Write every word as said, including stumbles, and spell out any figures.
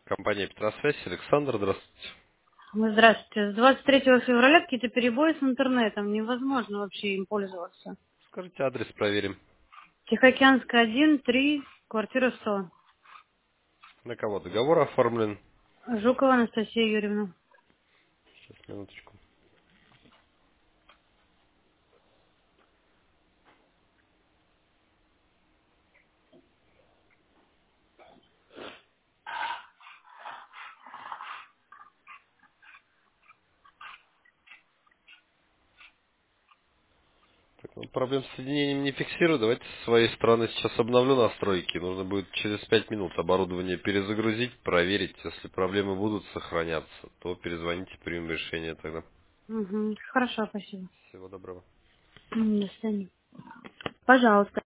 Компания Петросвязь, Александр, здравствуйте. Ну, здравствуйте. С двадцать третьего февраля какие-то перебои с интернетом. Невозможно вообще им пользоваться. Скажите адрес, проверим. Тихоокеанская, один, три, квартира сто. На кого договор оформлен? Жукова Анастасия Юрьевна. Сейчас, минуточку. Так, ну, проблем с соединением не фиксирую. Давайте с своей стороны сейчас обновлю настройки. Нужно будет через пять минут оборудование перезагрузить, проверить. Если проблемы будут сохраняться, то перезвоните, примем решение тогда. Угу. Хорошо, спасибо. Всего доброго. М, До свидания. Пожалуйста.